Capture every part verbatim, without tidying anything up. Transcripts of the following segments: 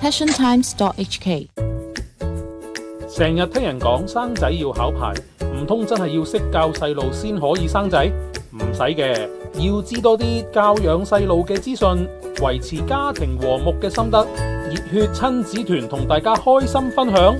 passion times dot h k。 成日聽人講生仔要考牌，唔通真係要識教細路先可以生仔？唔使嘅，要知多啲教養細路嘅資訊，維持家庭和睦嘅心得。熱血親子團同大家開心分享。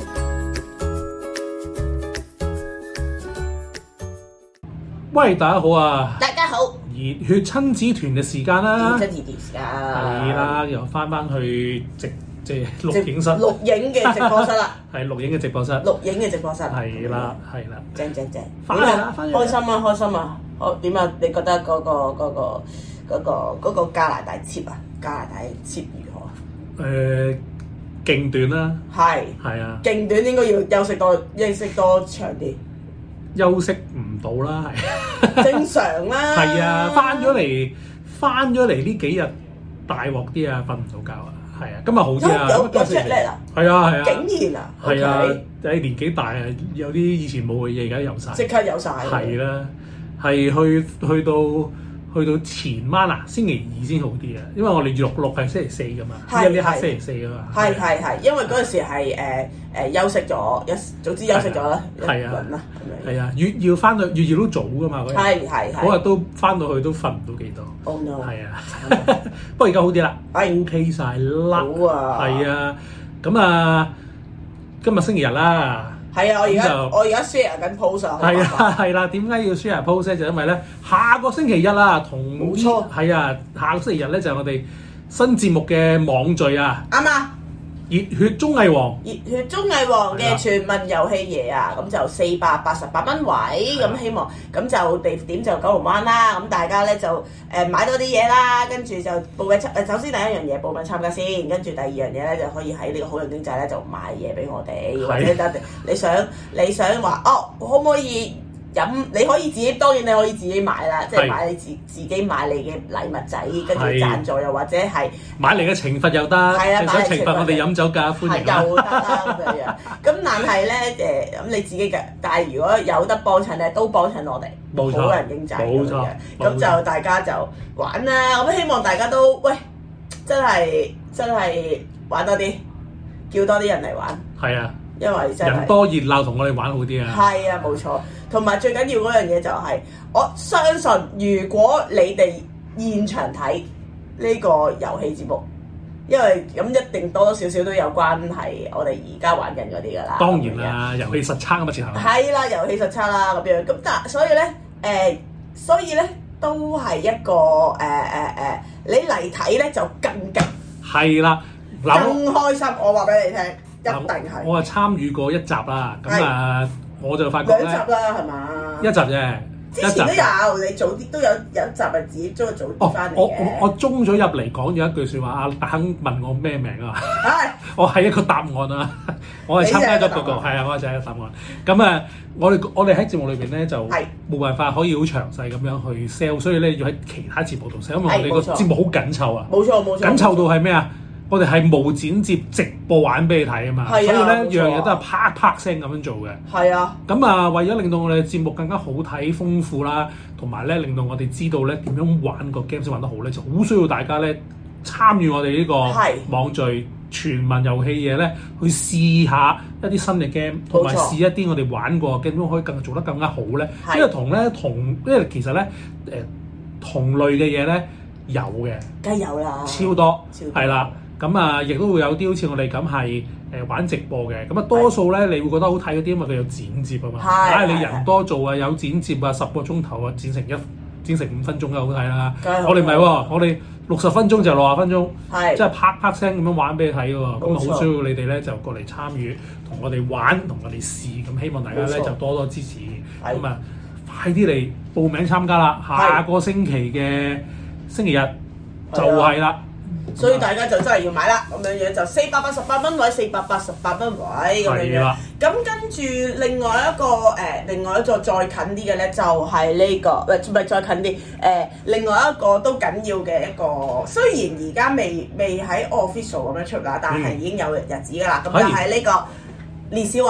喂，大家好啊！ 大家好， 熱血親子團嘅時間啦， 親子團時間係啦，又翻翻去直即係錄影室， 錄影嘅直播室啦， 係錄影嘅直播室， 錄影嘅直播室， 係啦係啦， 正正正， 翻嚟啦，翻嚟啦， 開心啊開心啊！好點啊？你覺得嗰個嗰個嗰個嗰個加拿大切啊？加拿大切如何啊？ 誒，勁短啦， 係係啊， 勁短應該要休息多休息多長啲， 休息唔到啦，係正常啦。 係啊，翻咗嚟翻咗嚟呢幾日大鑊啲啊，瞓唔到覺啊，係啊，今日好啲啊， 有有有 jet lag 啊？ 係啊係啊， 竟然啊， 係啊， OK 誒年紀大啊，有啲以前冇嘅嘢而家有晒， 即刻有晒。 係啦，係去去到去到前晚啊，星期二先好啲啊，因為我哋六六係星期四噶嘛， 係呢一刻係星期四啊嘛， 係係係，因為嗰陣時係誒誒休息咗一，總之休息咗啦一係啊輪啦咁樣。 係啊，月曜翻到月曜都早噶嘛嗰日， 係係係。 嗰日都翻到去都瞓唔到幾多。 Oh no！ 係啊，不過而家好啲啦係 ，OK 晒啦， 好啊係啊，咁啊，今日星期日啦。 係啊，我而家咁就我而家 share 緊 post 啊， 係啊，係啦，點解要 share post 咧？就因為咧，下個星期日啦，同冇錯係啊，下個星期日咧就係我哋新節目嘅網聚啊， 啱啊！ 熱血綜藝王， 熱血綜藝王嘅全民遊戲爺啊，咁就四百八十八蚊位，咁希望咁就地點就九龍灣啦，咁大家咧就誒買多啲嘢啦，跟住就報名參誒，首先第一樣嘢報名參加先，跟住第二樣嘢咧就可以喺呢個好人經濟咧就買嘢俾我哋，或者得你想你想話哦，可唔可以？飲你可以自己，當然你可以自己買啦，即係買你自自己買你嘅禮物仔，跟住贊助又或者係買嚟嘅懲罰又得， 係啊， 你想懲罰我哋飲酒㗎，歡迎又得啦咁樣樣。咁但係咧誒，咁你自己嘅，但係如果有得幫襯咧，都幫襯我哋， 冇錯好人經濟咁冇錯樣。咁就大家就玩啦。咁希望大家都喂，真係真係玩多啲，叫多啲人嚟玩。 係啊， 因為真係人多熱鬧，同我哋玩好啲啊。 係啊，冇錯。同埋最緊要嗰樣嘢就係、是，我相信如果你哋現場睇呢個遊戲節目，因為咁一定多多少少都有關係我哋而家玩緊嗰啲㗎啦。 當然啦，遊戲實測啊嘛，前頭。 係啦，遊戲實測啦咁樣。咁但所以咧，誒、呃，所以咧都係一個誒誒誒，你嚟睇咧就更勁， 係啦，嗱， 更開心。我話俾你聽，一定係。 我係參與過一集啦，咁啊，我就發覺咧， 兩集啦，係嘛？ 一集啫。 之前都有，你早啲都有有一集係自己將佢早啲翻嚟嘅。 我我我中咗入嚟講咗一句説話，阿特肯問我咩名啊？ 係， 我係一個答案啊！我係參加咗嗰個，係啊，我就係一個答案。咁啊，我哋我哋喺節目裏邊咧就冇辦法可以好詳細咁樣去 sell， 所以咧要喺其他節目度 sell，因為我哋個節目好緊湊啊。 冇錯冇錯。 緊湊到係咩啊？我哋係無剪接直播玩俾你睇啊嘛，所以咧樣嘢都係啪啪聲咁樣做嘅。係啊。咁啊，為咗令到我哋嘅節目更加好睇、豐富啦，同埋咧令到我哋知道咧點樣玩個 game 先玩得好咧，就好需要大家咧參與我哋呢個網聚全民遊戲嘢咧，去試下一啲新嘅 game，同埋試一啲我哋玩過嘅 game，點樣可以更做得更加好咧？因為同咧同，因為其實咧誒、呃、同類嘅嘢咧有嘅， 梗係有啦， 超多，係啦。咁啊，亦都會有啲好似我哋咁係誒玩直播嘅，咁啊多數咧你會覺得好睇嗰啲，因為佢有剪接啊嘛。係。唉，你人多做啊，有剪接啊，十個鐘頭啊，剪成一剪成五分鐘就好睇啦。我哋唔係喎，我哋六十分鐘就六十分鐘，係即係啪啪聲咁樣玩俾你睇嘅喎。咁啊，好需要你哋咧就過嚟參與，同我哋玩，同我哋試。咁希望大家咧就多多支持。咁啊，快啲嚟報名參加啦！下個星期嘅星期日就係啦。 所以大家就真係要買啦，咁樣樣就四百八十八蚊位，四百八十八蚊位咁樣樣。咁跟住另外一個誒、呃，另外一個再近啲嘅咧，就係呢個，唔係唔係再近啲誒、呃，另外一個都緊要嘅一個，雖然而家未未喺 official 咁樣出啦，但係已經有日子㗎啦。咁就係呢個年宵啊！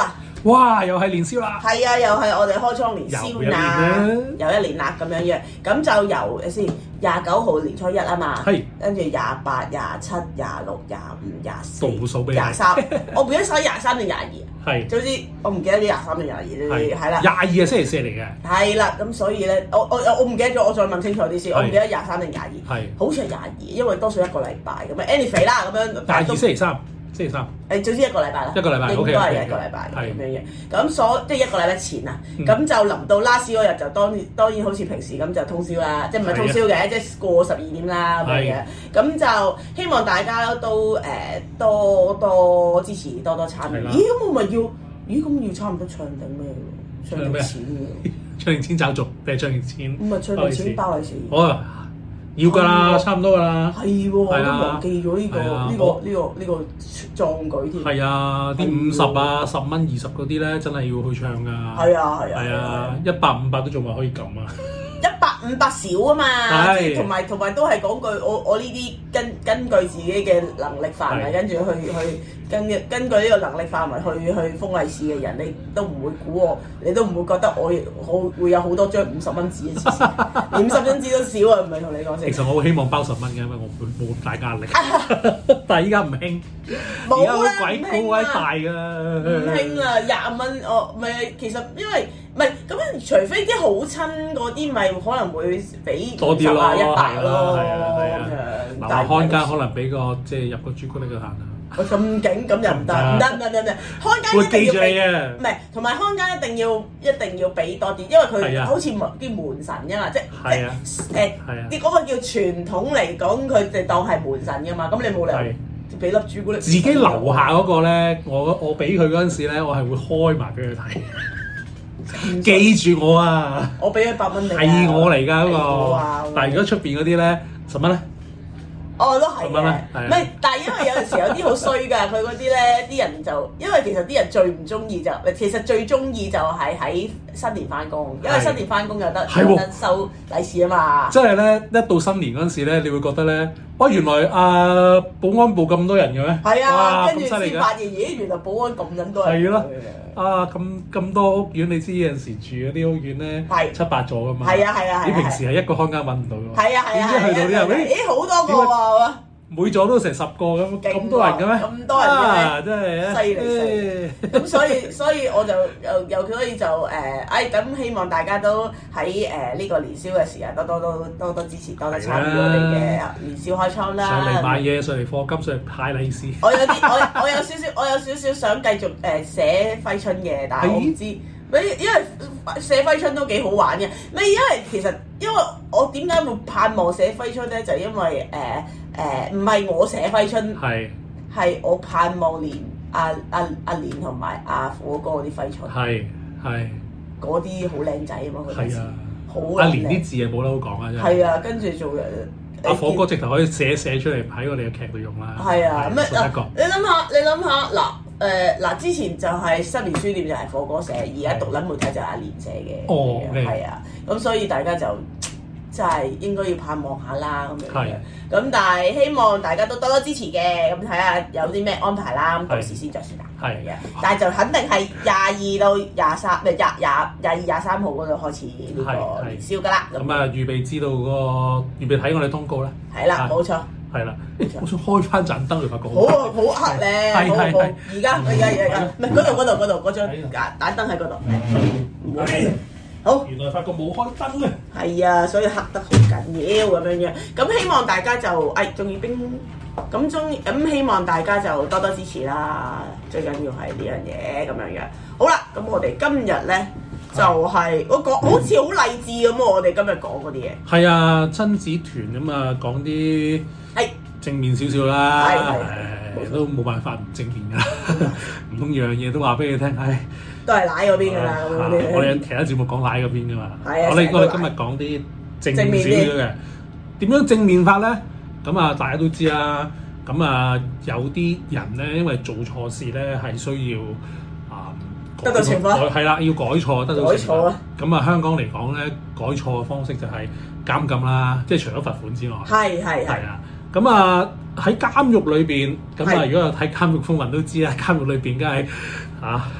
哇！又係年宵啦。 係啊，又係我哋開倉年宵啦，又一年啦咁樣樣。咁就由誒先廿九號年初一啊嘛， 係跟住廿八、廿七、廿六、廿五、廿四、 倒數俾你廿三。我唔記得晒廿三定廿二。 係。 總之我唔記得咗廿三定廿二呢啲係啦。 廿二係星期四嚟嘅。 係啦，咁所以咧，我我我唔記得咗，我再問清楚啲先。我唔記得廿三定廿二。係。好似係廿二，因為多數一個禮拜咁樣 anyway 啦，咁樣。 廿二星期三。星期三， 誒總之一個禮拜啦， 一個禮拜， 應該係一個禮拜咁樣嘅。咁所即係一個禮拜前啊，咁、嗯、就臨到 last 嗰日就當然當然好似平時咁就通宵啦，即係唔係通宵嘅，即係過十二點啦咁樣嘅。咁就希望大家都誒、呃、多多支持，多多參與。咦咁我咪要？咦咁要差唔多唱定咩喎？唱定錢喎？ 唱定錢找續定係唱定錢？ 唔係唱定錢包利是。 好啊！要㗎啦，差唔多㗎啦。 係喎，我都忘記咗呢個呢個呢個呢個壯舉添。 係啊，啲五十啊、十蚊、二十嗰啲咧，真係要去唱㗎。係啊係啊。係啊， 一百五百都仲話可以撳啊。 一百五百少啊嘛，同埋同埋都係講句，我我呢啲根根據自己嘅能力範圍，跟住去去根根據呢個能力範圍去去封利是嘅人，你都唔會估我，你都唔會覺得我好會有好多張五十蚊紙嘅事，五十張紙都少啊，唔係同你講先。 其實我好希望包十蚊嘅，因為我冇咁大壓力。但係依家唔興，而家好鬼高鬼大㗎。 唔興啊，廿蚊我咪其實因為。唔係咁樣，除非啲好親嗰啲，咪可能會俾多啲咯， 一百咯， 係啊係啊。嗱，看間可能俾個即係入個朱古力嘅限啊。 喂，咁勁咁又唔得，唔得唔得唔得，看間一定要俾嘅。唔係，同埋看間一定要一定要俾多啲，因為佢好似啲門神㗎嘛，即即誒啲嗰個叫傳統嚟講，佢哋當係門神㗎嘛，咁你冇理由俾粒朱古力。自己樓下嗰個咧，我我俾佢嗰陣時咧，我係會開埋俾佢睇。記住我啊！ 我俾一百蚊你， 係我嚟㗎嗰個。但係如果出邊嗰啲咧，十蚊咧？ 哦，都係嘅。唔係，但係因為有陣時有啲好衰㗎，佢嗰啲咧啲人就，因為其實啲人最唔中意就，其實最中意就係喺新年翻工，因為新年翻工有得有得收利是啊嘛。 即係咧，一到新年嗰陣時咧，你會覺得咧，哇！原來啊保安部咁多人嘅咩？ 係啊，跟住先發現，咦！原來保安咁撚多人。係咯。 啊咁咁多屋苑，你知有陣時住嗰啲屋苑咧，七八座噶嘛。 係啊係啊係。 你平時係一個看更揾唔到㗎。 係啊係啊。 點知去到啲人， 咦好多個喎！ 每座都成十個咁，咁多人嘅咩？ 咁多人嘅， 真係犀利犀利。咁所以所以我就又又所以就誒，哎咁希望大家都喺誒呢個年宵嘅時間多多多多多支持，多多參與我哋嘅年宵開倉啦。 上嚟買嘢，上嚟課金，上嚟派利是。 我有啲我我有少少我有少少想繼續誒寫揮春嘅，但係我唔知，你因為寫揮春都幾好玩嘅。你因為其實因為我點解會盼望寫揮春咧？就因為誒。誒唔係我寫揮春，係係我盼望連阿阿阿蓮同埋阿火哥嗰啲揮春，係係嗰啲好靚仔啊嘛，佢啲字好靚。阿蓮啲字係冇得好講啊，真係。係啊，跟住做阿火哥直頭可以寫寫出嚟喺我哋嘅劇度用啦。係啊，咁啊你諗下，你諗下嗱誒嗱，之前就係新年書店就係火哥寫，而家獨撚媒體就係阿蓮寫嘅。哦，係啊，咁所以大家就。就係應該要盼望下啦咁樣，咁但係希望大家都多多支持嘅，咁睇下有啲咩安排啦，咁到時先再算啦。係嘅，但係就肯定係廿二到廿三，唔係廿廿廿二廿三號嗰度開始呢個年宵㗎啦。咁啊，預備知道嗰個預備睇我哋通告咧。係啦，冇錯。係啦，我想開翻盞燈嚟發覺。好好黑咧，好好。而家而家而家，唔係嗰度嗰度嗰度嗰張盞燈喺嗰度。唔好睇。好，原來發覺冇開燈啊！係啊，所以黑得好緊要咁樣樣。咁希望大家就誒中意冰，咁中咁希望大家就多多支持啦。最緊要係呢樣嘢咁樣樣。好啦，咁我哋今日咧就係我講好似好勵志咁喎。我哋今日講嗰啲嘢係啊，親子團咁啊，講啲係正面少少啦。係係，都冇辦法唔正面㗎啦。唔通樣嘢都話俾你聽，唉。都係奶嗰邊㗎啦，我哋其他節目講奶嗰邊㗎嘛。係啊，我哋我哋今日講啲正面少少嘅。點樣正面法咧？咁啊，大家都知啦。咁啊，有啲人咧，因為做錯事咧，係需要啊得到懲罰。係啦，要改錯得到懲罰。改錯啊！咁啊，香港嚟講咧，改錯嘅方式就係監禁啦，即係除咗罰款之外。係係係啊！咁啊喺監獄裏邊，咁啊如果有睇《監獄風雲》都知啦，監獄裏邊梗係嚇。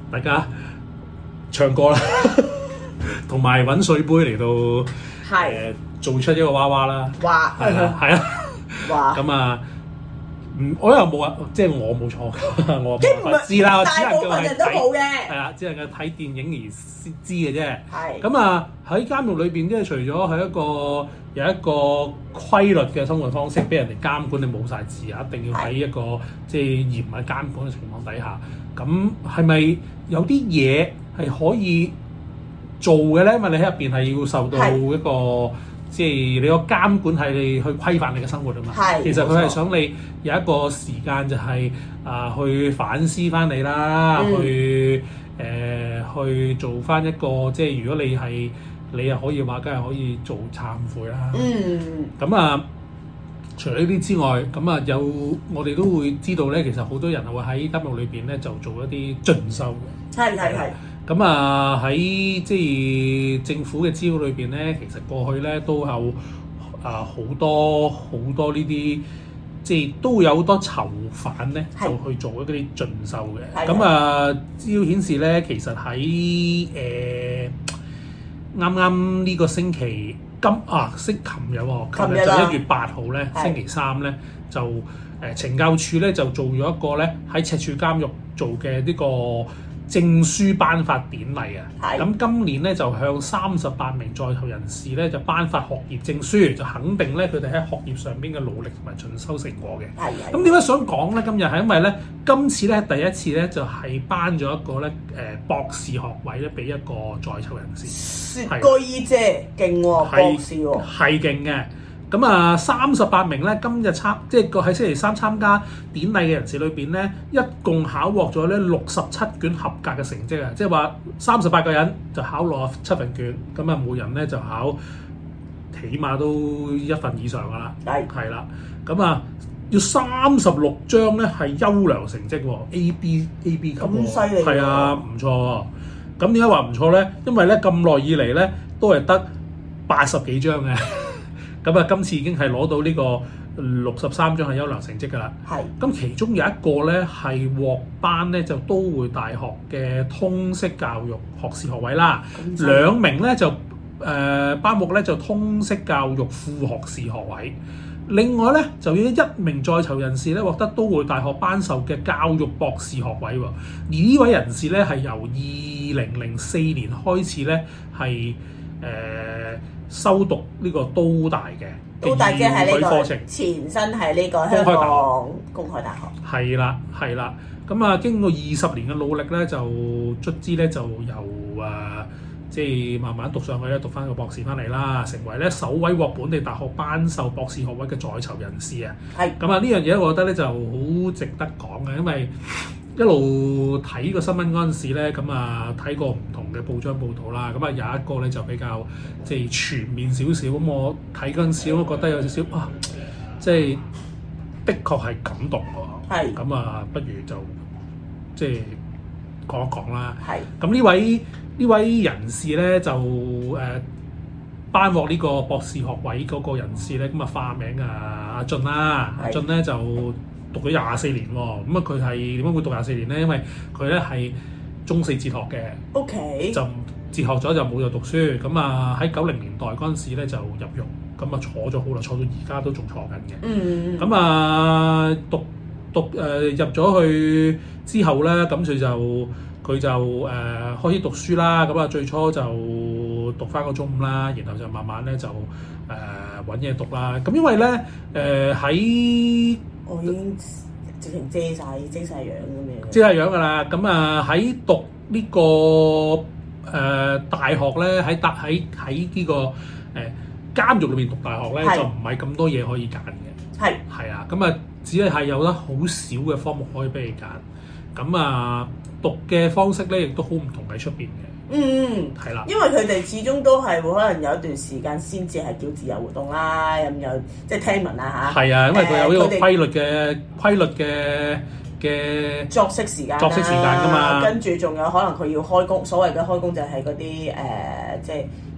大家唱歌啦，同埋揾水杯嚟到係、 呃、做出一個娃娃啦。 哇！ 係啊，係啊。 哇！ 咁啊，嗯，我又冇啊，即係我冇錯，我冇知啦，我只能夠係睇，係啊，只能夠睇電影而先知嘅啫。係。咁啊，喺監獄裏邊，即係除咗係一個有一個規律嘅生活方式，俾人哋監管，你冇晒自由，一定要喺一個即係嚴密監管嘅情況底下，咁係咪有啲嘢係可以做嘅咧？因為你喺入邊係要受到一個。即係你個監管係你去規範你嘅生活啊嘛，其實佢係想你有一個時間就係、是、啊、呃、去反思翻你啦，嗯、去誒、呃、去做翻一個即係如果你係你又可以話，梗係可以做懺悔啦。嗯，咁啊，除咗呢啲之外，咁啊有我哋都會知道咧，其實好多人係會喺監獄裏邊咧就做一啲進修嘅。係係係。咁啊喺即係政府嘅資料裏邊咧，其實過去咧都有啊好多好多呢啲，即係都會有好多囚犯咧就去做一啲進修嘅。咁啊資料顯示咧，其實喺誒啱啱呢個星期今啊星琴日喎，琴日就一月八號咧，星期三咧就誒懲教署咧就做咗一個咧喺赤柱監獄做嘅呢個證書頒發典禮啊！咁今年咧就向三十八名在囚人士咧就頒發學業證書，就肯定咧佢哋喺學業上邊嘅努力同埋進修成果嘅。係係。咁點解想講咧？今日係因為咧，今次咧第一次咧就係頒咗一個咧誒博士學位咧俾一個在囚人士。 雪居姐勁喎，博士喎。 係勁嘅。咁啊，三十八名咧今日參即係個喺星期三參加典禮嘅人士裏邊咧，一共考獲咗咧六十七卷合格嘅成績啊！即係話三十八個人就考六十七份卷，咁啊每人咧就考起碼都一份以上噶啦。係係啦，咁啊要三十六張咧係優良成績喎 ，A B A B 級喎。咁犀利！係啊，唔錯。咁點解話唔錯咧？因為咧咁耐以嚟咧都係得八十幾張嘅。咁啊，今次已經係攞到呢個六十三張係優良成績㗎啦。係。咁其中有一個咧係獲頒咧就都會大學嘅通識教育學士學位啦。兩名咧就誒頒獲咧就通識教育副學士學位。另外咧就有一名在囚人士咧獲得都會大學頒授嘅教育博士學位喎。而呢位人士咧係由二零零四年開始咧係誒。修讀呢個都大嘅， 都大即係呢個前身係呢個香港公開大學。 係啦，係啦。咁啊，經過二十年嘅努力咧，就卒之咧就由啊，即係慢慢讀上去咧，讀翻個博士翻嚟啦，成為咧首位獲本地大學頒授博士學位嘅在囚人士啊。係。咁啊，呢樣嘢我覺得咧就好值得講嘅，因為一路睇個新聞嗰陣時咧，咁啊睇過唔同嘅報章報導啦，咁啊有一個咧就比較即係全面少少，咁我睇嗰陣時，我覺得有少少啊，即係的確係感動喎。係。咁啊，不如就即係講一講啦。係。咁呢位呢位人士咧就誒頒獲呢個博士學位嗰個人士咧，咁啊化名啊阿俊啦，阿俊咧就讀咗廿四年喎，咁啊佢係點解會讀廿四年咧？因為佢咧係中四哲學嘅 ，OK，就哲學咗就冇再讀書，咁啊喺九零年代嗰陣時咧就入獄，咁啊坐咗好耐，坐到而家都仲坐緊嘅。嗯，咁啊讀讀誒、呃、入咗去之後咧，咁佢就佢就誒、呃、開始讀書啦，咁啊最初就讀翻個中五啦，然後就慢慢咧就誒揾嘢讀啦。咁因為咧誒喺我已經直情遮晒遮晒樣咁樣， 遮晒樣㗎啦。咁啊喺讀呢、這個誒、呃、大學咧，喺大喺喺呢個誒、呃、監獄裏面讀大學咧，就唔係咁多嘢可以揀嘅。係係啊，咁啊只係係有得好少嘅科目可以俾你揀。咁啊讀嘅方式咧，亦都好唔同喺出邊嘅。嗯，係啦，因為佢哋始終都係會可能有一段時間先至係叫自由活動啦，咁又即係聽聞啦嚇。係啊，因為佢有呢個規律嘅規律嘅嘅作息時間，作息時間㗎嘛。跟住仲有可能佢要開工，所謂嘅開工就係嗰啲誒，即係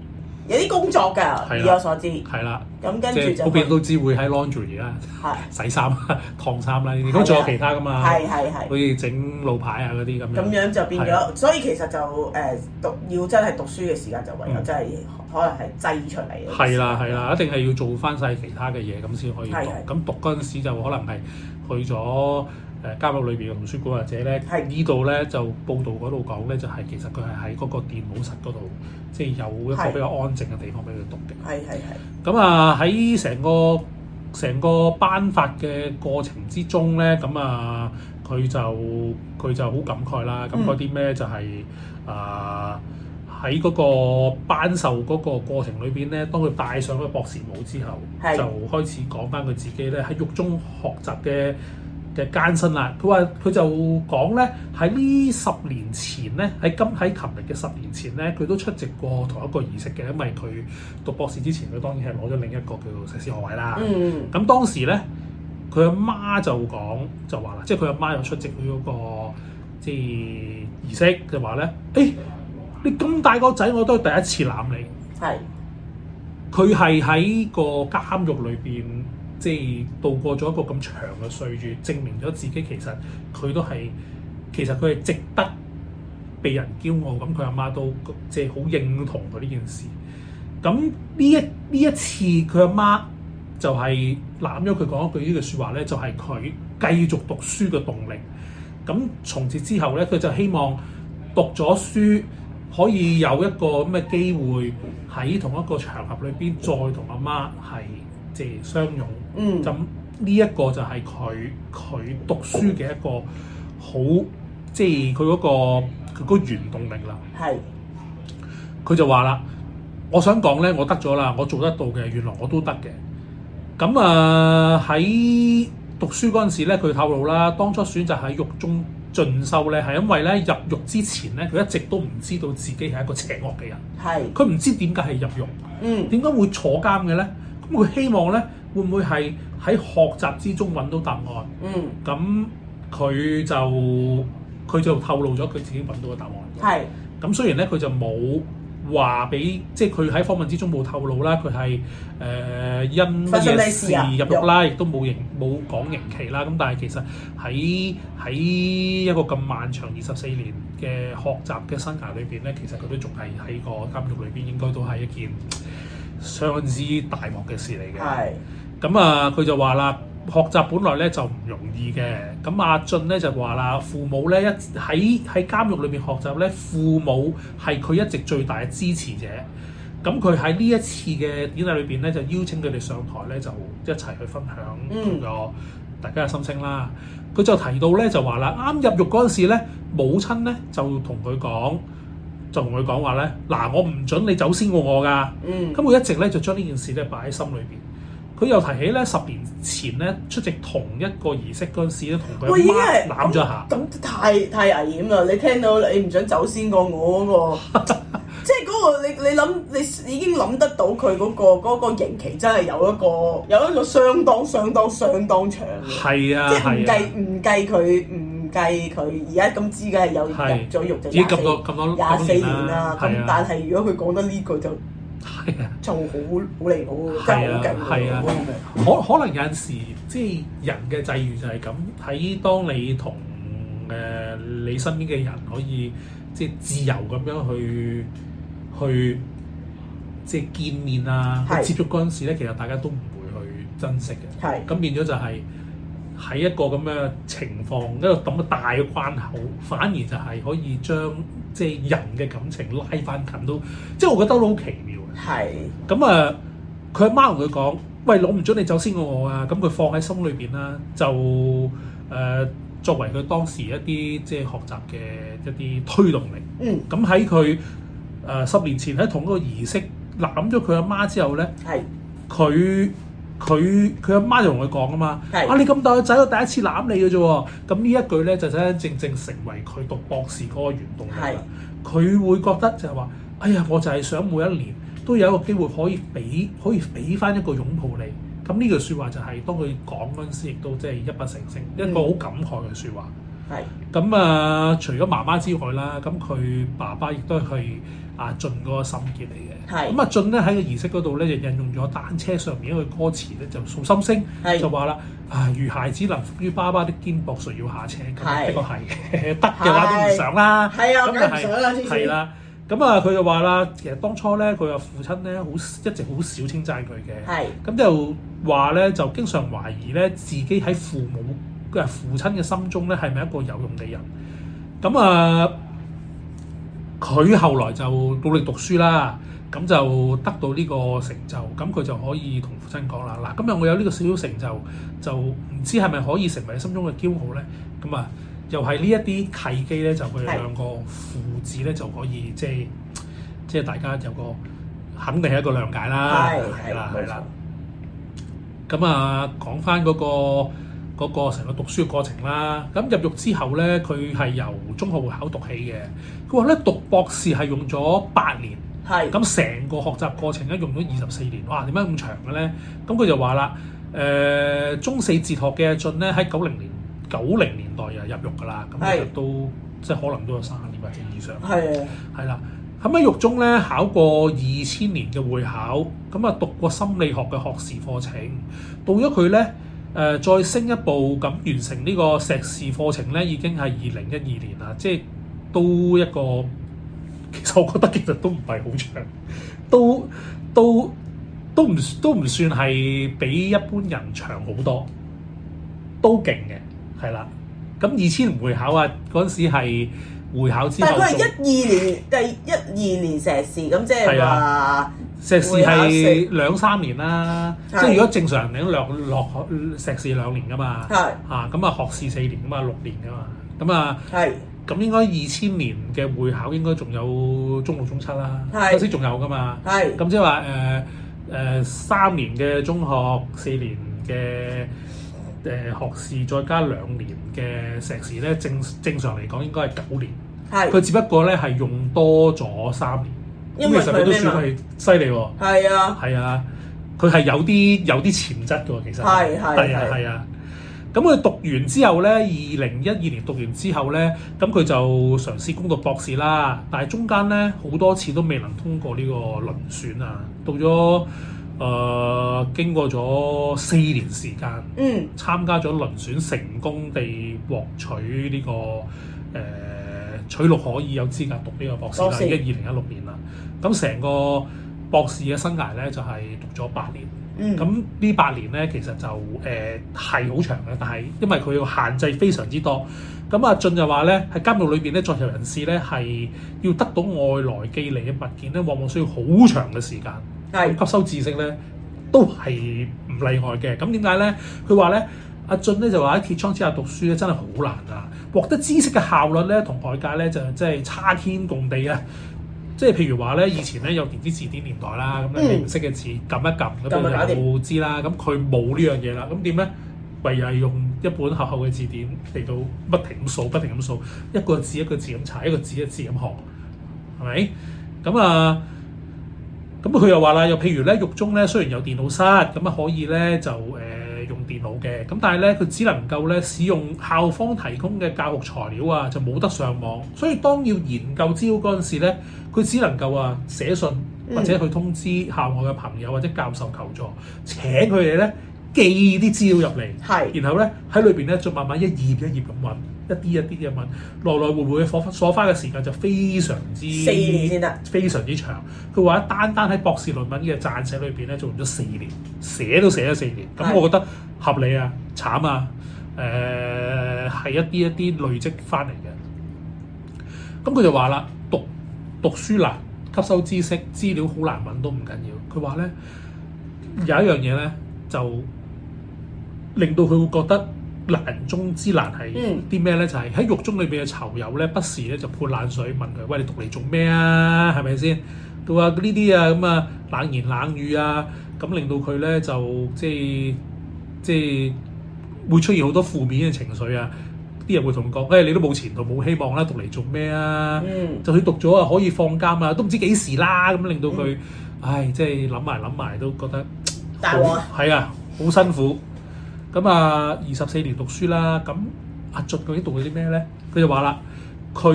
有啲工作㗎，以我所知。 係啦。 咁跟住就普遍都知會喺 laundry 啦，洗衫、燙衫啦呢啲。咁仲有其他㗎嘛？ 係係係。 好似整路牌啊嗰啲咁樣。 咁樣就變咗，所以其實就誒讀要真係讀書嘅時間就唯有真係可能係擠出嚟。 係啦係啦，一定係要做翻晒其他嘅嘢咁先可以讀。咁讀嗰陣時就可能係去咗誒監獄裏邊嘅圖書館，或者咧呢度咧就報道嗰度講咧，就係其實佢係喺嗰個電腦室嗰度，即係有一個比較安靜嘅地方俾佢讀嘅。係係係。咁啊喺成個成個頒發嘅過程之中咧，咁啊佢就佢就好感慨啦。咁嗰啲咩就係啊喺嗰個頒授嗰個過程裏邊咧，當佢戴上咗博士帽之後，就開始講翻佢自己咧喺獄中學習嘅嘅艱辛啦。佢話佢就講咧喺呢十年前咧，喺今喺琴日嘅十年前咧，佢都出席過同一個儀式嘅，因為佢讀博士之前，佢當然係攞咗另一個叫做碩士學位啦。嗯。咁當時咧，佢阿媽就講就話啦，即係佢阿媽有出席佢嗰個即係儀式，就話咧，誒你咁大個仔，我都係第一次攬你。係。佢係喺個監獄裏邊。即係度過咗一個咁長嘅歲月，證明咗自己其實佢都係其實佢係值得被人驕傲。咁佢阿媽都即係好認同佢呢件事。咁呢一呢一次佢阿媽就係攬咗佢講一句呢句説話咧，就係佢繼續讀書嘅動力。咁從此之後咧，佢就希望讀咗書可以有一個咁嘅機會喺同一個場合裏邊再同阿媽係即係相擁。嗯，咁呢一個就係佢佢讀書嘅一個好，即係佢嗰個佢嗰個原動力啦。係，佢就話啦，我想講咧，我得咗啦，我做得到嘅，原來我都得嘅。咁啊喺讀書嗰陣時咧，佢透露啦，當初選擇喺獄中進修咧，係因為咧入獄之前咧，佢一直都唔知道自己係一個邪惡嘅人。係，佢唔知點解係入獄，嗯，點解會坐監嘅咧？咁佢希望咧。會唔會係喺學習之中揾到答案？嗯，咁佢就佢就透露咗佢自己揾到嘅答案。係，咁雖然咧佢就冇話俾，即係佢喺訪問之中冇透露啦，佢係誒因乜嘢事入獄啦，亦都冇刑冇講刑期啦。咁但係其實喺喺一個咁漫長二十四年嘅學習嘅生涯裏邊咧，其實佢都仲係喺個監獄裏邊，應該都係一件相當之大幕嘅事嚟嘅。係。咁啊，佢就話啦，學習本來咧就唔容易嘅。咁阿俊咧就話啦，父母咧一喺喺監獄裏面學習咧，父母係佢一直最大嘅支持者。咁佢喺呢一次嘅典禮裏邊咧，就邀請佢哋上台咧，就一齊去分享佢個大家嘅心聲啦。佢、嗯、就提到咧，就話啦，啱入獄嗰陣時咧，母親咧就同佢講，就同佢講話咧，嗱，我唔準你走先過我㗎。嗯。咁佢一直咧就將呢件事咧擺喺心裏邊。佢又提起咧，十年前咧出席同一個儀式嗰陣時咧，同佢媽攬咗下。咁太太危險啦！你聽到你唔準走先過我嗰、那個，即係嗰、那個你你諗你已經諗得到佢嗰、那個嗰、那個刑期真係有一個有一個相當相當相當長嘅。係啊，即係唔計唔、啊、計佢唔計佢而家咁知嘅係有入咗獄就廿四廿四年啦。咁、啊、但係如果佢講得呢句就。係啊，就好好離譜，真係好勁。係啊，可可能有陣時，即係人嘅際遇就係咁。喺當你同誒、呃、你身邊嘅人可以即係自由咁樣去去即係見面啊，去接觸嗰陣時咧，其實大家都唔會去珍惜嘅。係咁變咗就係喺一個咁嘅情況，一個咁嘅大嘅關口，反而就係可以將即係人嘅感情拉翻近都，即係我覺得都好奇妙。係咁啊！佢阿媽同佢講：喂，我唔準你走先過我啊！咁佢放喺心裏邊啦，就誒、呃、作為佢當時一啲即係學習嘅一啲推動力。嗯。咁喺佢誒十年前喺同一個儀式攬咗佢阿媽之後咧，係佢佢佢阿媽就同佢講啊嘛，啊你咁大個仔，我第一次攬你嘅啫喎。咁呢一句咧就真真正正成為佢讀博士嗰個原動力啦。佢會覺得就係話：哎呀，我就係想每一年都有一個機會可以俾可以俾翻一個擁抱你。咁呢句説話就係、是、當佢講嗰陣時，亦都即係一不成聲，嗯、一個好感慨嘅説話。係咁啊！除咗媽媽之外啦，咁佢爸爸亦都係阿俊嗰個心結嚟嘅。 係。 咁阿俊咧喺個儀式嗰度咧，就引用咗單車上面一句歌詞咧，就數心聲，就話啦：啊，如孩子能伏於爸爸的肩膊，誰要下車？咁的確係得嘅話都唔想啦。 係啊，梗係唔想啦， 係啦。咁啊，佢就話啦，其實當初咧，佢個父親咧，好一直好少稱讚佢嘅。係。咁就話咧，就經常懷疑咧，自己喺父母嘅父親嘅心中咧，係咪一個有用嘅人？咁啊，佢後來就努力讀書啦，咁就得到呢個成就，咁佢就可以同父親講啦。嗱，今日我有呢個小小成就，就唔知係咪可以成為你心中嘅驕傲咧？咁啊。又係呢一啲契機咧，就佢哋兩個父子咧就可以即係即係大家有個肯定係一個諒解啦，係啦係啦。咁啊講翻嗰個嗰個成個讀書嘅過程啦。咁入獄之後咧，佢係由中學會考讀起嘅。佢話咧讀博士係用咗八年，係咁成個學習過程咧用咗二十四年。哇！點解咁長嘅咧？咁佢就話啦，誒、呃、中四哲學嘅俊咧喺九零年。九零年代就入獄㗎啦，咁其實都即係可能都有三年或者以上。係啊，係啦。咁喺獄中咧考過二千年嘅會考，咁啊讀過心理學嘅學士課程。到咗佢咧誒再升一步咁完成呢個碩士課程咧，已經係二零一二年啦。即係都一個，其實我覺得其實都唔係好長，都都都唔都唔算係比一般人長好多，都勁嘅。係啦，咁二千年會考啊，嗰陣時係會考之後。但係佢係一二年，第一二年碩士，咁即係話碩士係兩三年啦。即係如果正常人領落落碩士兩年㗎嘛。係啊，咁啊學士四年㗎嘛，六年㗎嘛。咁啊係，咁應該二千年嘅會考應該仲有中六中七啦。係嗰時仲有㗎嘛。係咁即係話誒誒三年嘅中學，四年嘅。誒學士再加兩年嘅碩士咧，正正常嚟講應該係九年。係佢只不過咧係用多咗三年，因為其實佢都算係犀利喎。係啊，係啊，佢係有啲有啲潛質嘅喎，其實係係係啊係啊。咁佢讀完之後咧，二零一二年讀完之後咧，咁佢就嘗試攻讀博士啦。但係中間咧好多次都未能通過呢個遴選啊，到咗。誒、呃、經過咗四年時間，嗯，參加咗遴選，成功地獲取呢、這個誒、呃、取錄可以有資格讀呢個博士啦。已經二零一六年啦，咁成個博士嘅生涯咧就係、是、讀咗八年。嗯，咁呢八年咧其實就誒係好長嘅，但係因為佢要限制非常之多。咁阿俊就話咧喺監獄裏邊咧，在囚人士咧係要得到外來寄嚟嘅物件咧，往往需要好長嘅時間。係吸收知識咧，都係唔例外嘅。咁點解咧？佢話咧，阿俊咧就話喺鐵窗之下讀書咧，真係好難啊！獲得知識嘅效率咧，同外界咧就即係差天共地啊！即係譬如話咧，以前咧有電子字典年代啦，咁咧你唔識嘅字撳一撳咁就知啦。咁佢冇呢樣嘢啦，咁點咧？唯有係用一本厚厚嘅字典嚟到不停咁掃，不停咁掃，一個字一個字咁查，一個字一個字咁學，係咪？咁啊〜咁佢又話啦，又譬如咧，獄中咧雖然有電腦室，咁啊可以咧就誒、呃、用電腦嘅，咁但係咧佢只能夠咧使用校方提供嘅教學材料啊，就冇得上網。所以當要研究資料嗰陣時咧，佢只能夠啊寫信或者去通知校外嘅朋友或者教授求助，請佢哋咧寄啲資料入嚟，係，然後咧喺裏邊咧再慢慢一頁一頁咁揾。一啲一啲嘅問，來來回回嘅所所花嘅時間就非常之四年先得，非常之長。佢話單單喺博士論文嘅撰寫裏邊咧，做咗四年，寫都寫咗四年。咁我覺得合理啊，慘啊，誒、呃、係一啲一啲累積翻嚟嘅。咁佢就話啦，讀讀書難，吸收知識資料好難揾都唔緊要。佢話咧有一樣嘢咧，就令到佢會覺得。難中之難係啲咩咧？就係喺獄中裏邊嘅囚友咧，不時咧就潑冷水問佢：喂，你讀嚟做咩啊？係咪先？佢話呢啲啊咁啊冷言冷語啊，咁令到佢咧就即係即係會出現好多負面嘅情緒啊！啲人會同佢講：誒、哎，你都冇前途冇希望啦，讀嚟做咩啊？嗯、就算讀咗啊，可以放監啊，都唔知幾時啦！咁令到佢，嗯、唉，即係諗埋諗埋都覺得大鑊啊！係啊，好辛苦。咁啊，二十四年讀書啦，咁阿俊究竟讀咗啲咩咧？佢就話啦，佢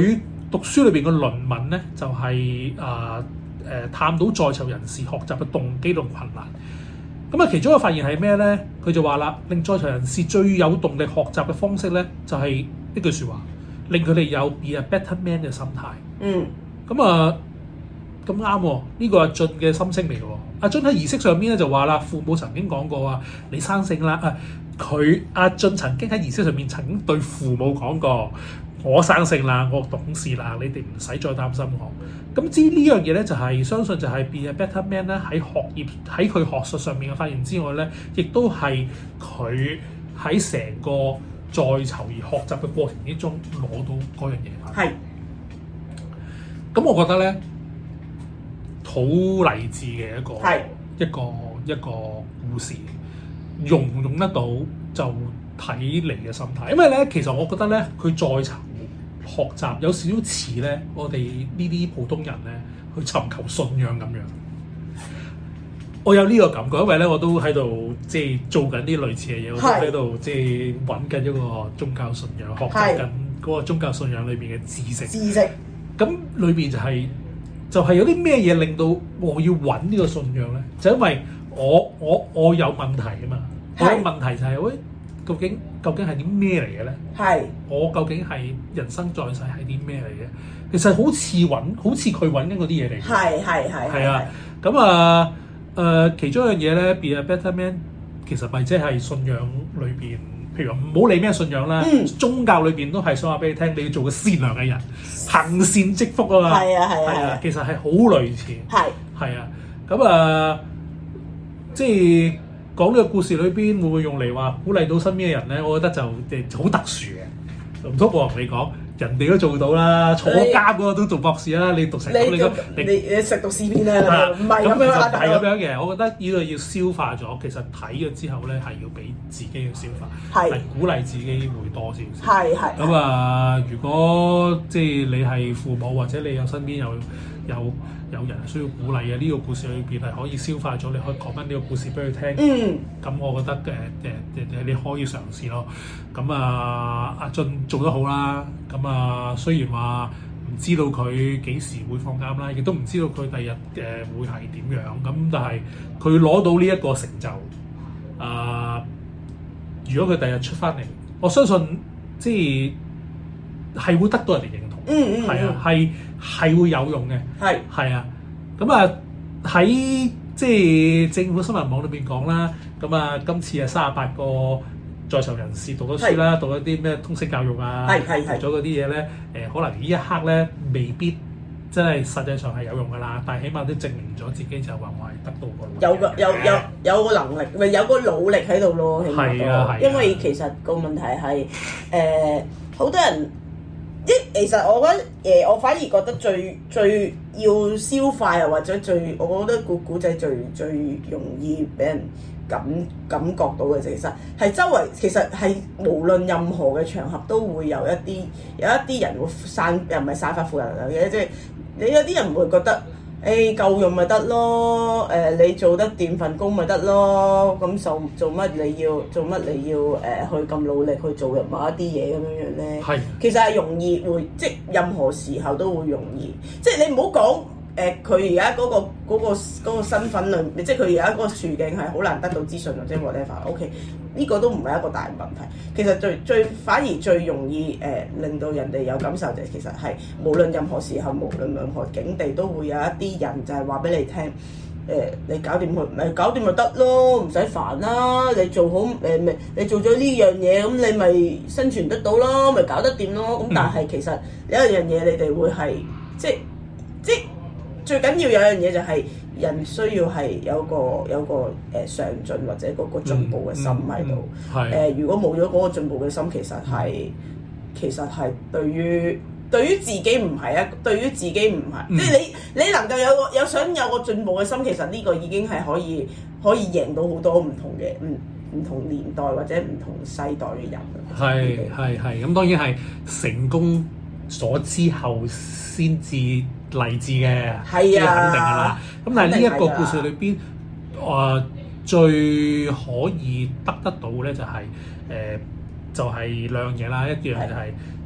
讀書裏邊嘅論文咧，就係啊誒探討在囚人士學習嘅動機同困難。咁啊，其中一個發現係咩咧？佢就話啦，令在囚人士最有動力學習嘅方式咧，就係、是、一句説話，令佢哋有 be a better man 嘅心態。嗯。咁啊，咁啱喎，呢個阿俊嘅心聲嚟嘅喎。阿俊喺儀式上面咧就話啦，父母曾經講過啊，你生性啦啊，佢阿俊曾經喺儀式上面曾經對父母講過。我生性啦，我懂事啦，你哋唔使再擔心我。咁知呢樣嘢咧，就係、是、相信就係 be a better man 咧，喺學業喺佢學術上面嘅發現之外咧，亦都係佢喺成個在囚而學習嘅過程之中攞到嗰樣嘢。係。咁我覺得咧，好勵志嘅一個一個一個故事，用唔用得到就睇你嘅心態。因為咧，其實我覺得咧，佢在囚學習有少少似咧，我哋呢啲普通人咧去尋求信仰咁樣。我有呢個感覺，因為咧我都喺度即係做緊啲類似嘅嘢，我都喺度即係揾緊一個宗教信仰，學習緊嗰個宗教信仰裏邊嘅知識。知識咁裏邊就係、是、就係、是、有啲咩嘢令到我要揾呢個信仰咧？就因為我我我有問題啊嘛，我有問題就係、是、喂。究竟究竟係啲咩嚟嘅咧？係我究竟係人生在世係啲咩嚟嘅？其實好似揾，好似佢揾緊嗰啲嘢嚟嘅。係係係係啊！咁啊誒，其中一樣嘢咧 ，be a better man，其實咪即係信仰裏邊，譬如唔好理咩信仰啦，嗯、宗教裏邊都係想話俾你聽，你要做個善良嘅人，行善積福啊嘛。係啊係啊係啊，其實係好類似。係係啊，咁啊，即係。講呢個故事裏邊會唔會用嚟話鼓勵到身邊嘅人咧？我覺得就誒好特殊嘅。唔通我同你講，人哋都做到啦，坐監嗰個都做博士啦，你讀成咁你咁你你食讀屎片啊？唔係咁樣啊，係咁樣嘅。我覺得呢個要消化咗，其實睇咗之後咧係要俾自己去消化，係鼓勵自己會多少少。係係。咁啊，如果即係你係父母或者你有身邊有有。有人需要鼓勵嘅，呢、這個故事裏邊係可以消化咗，你可以講翻呢個故事俾佢聽。嗯，咁我覺得誒誒誒你可以嘗試咯。咁啊，阿俊做得好啦。咁啊，雖然話唔知道佢幾時會放監啦，亦都唔知道佢第日誒會係點樣。咁但係佢攞到呢一個成就，啊、呃，如果佢第日出翻嚟，我相信即係係會得到人哋認同。嗯嗯，係啊，係。係會有用嘅，係係啊，咁啊喺即係政府新聞網裏邊講啦，咁啊今次啊三十八個在囚人士讀咗書啦，讀一啲咩通識教育啊，係係做咗嗰啲嘢咧，誒、呃、可能呢一刻咧未必真係實際上係有用噶啦，但係起碼都證明咗自己就話我係得到個有個有有有個能力，咪有個努力喺度咯，起碼都，係啊係啊，因為其實個問題係誒好多人。即其實我覺得誒、呃，我反而覺得最最要消化又或者最，我覺得個古仔最最容易俾人感感覺到嘅，其實係周圍其實係無論任何嘅場合都會有一啲有一啲人會散又唔係散發負能量嘅，即係你有啲人會覺得。誒夠用咪得咯，誒、呃、你做得掂份工咪得咯，咁做做乜你要做乜你要誒、呃、去咁努力去做入某一啲嘢咁樣樣咧？係，其實係容易會，即係任何時候都會容易，即係你唔好講。誒佢而家嗰個嗰、嗰個嗰個身份裏，即係佢而家嗰個處境係好難得到資訊或者 whatever。OK， 呢個都唔係一個大問題。其實最最反而最容易誒、呃、令到人哋有感受就係其實係無論任何時候，無論任何境地，都會有一啲人就係話俾你聽，誒、呃、你搞掂佢，咪搞掂咪得咯，唔使煩啦。你做好誒咪、呃、你做咗呢樣嘢，咁你咪生存得到咯，咪搞得掂咯。咁但係其實有一樣嘢你哋會係即係即係。最緊要有樣嘢就係人需要係有個有個誒、呃、上進或者嗰個進步嘅心喺度。誒、嗯嗯呃，如果冇咗嗰個進步嘅心，其實係、嗯、其實係對於對於自己唔係一對於自己唔係，嗯、即係你你能夠有個有想有個進步嘅心，其實呢個已經係可以可以贏到好多唔同嘅唔唔同年代或者唔同世代嘅人。係係係，咁當然係成功咗之後先至勵志嘅，呢個肯定㗎啦。咁但係呢一個故事裏邊，誒、呃、最可以得得到咧就係、是、誒、呃、就係、是、兩樣嘢啦。一樣就係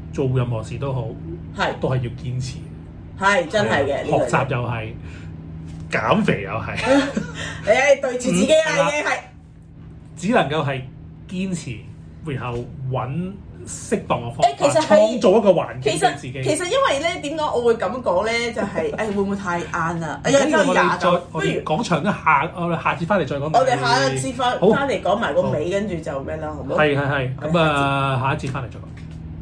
做任何事都好， 係都係要堅持。 係真係嘅， 學習又係，減肥又係。 誒對住自己啦，已經係。 只能夠係堅持，然後揾適當嘅方法， 誒其實係創造一個環境其實俾自己。 其實因為咧點解我會咁講咧？就係、是、誒、哎、會唔會太晏啊？誒跟住我哋廿再不如講長啲，下我哋下次翻嚟再講。 我哋下一節翻好翻嚟講埋個尾，跟住就咩啦，好唔好？ 係係係，咁啊下一節翻嚟再講。